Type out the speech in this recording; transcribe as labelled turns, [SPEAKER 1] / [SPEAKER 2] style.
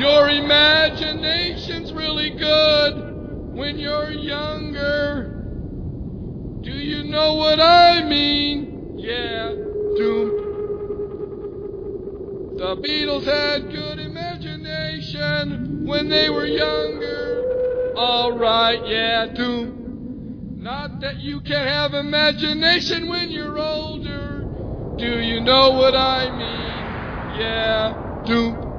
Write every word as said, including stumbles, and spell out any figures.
[SPEAKER 1] Your imagination's really good when you're younger. Do you know what I mean? Yeah, doom. The Beatles had good imagination when they were younger. Alright, yeah, doom. Not that you can't have imagination when you're older. Do you know what I mean? Yeah, doom.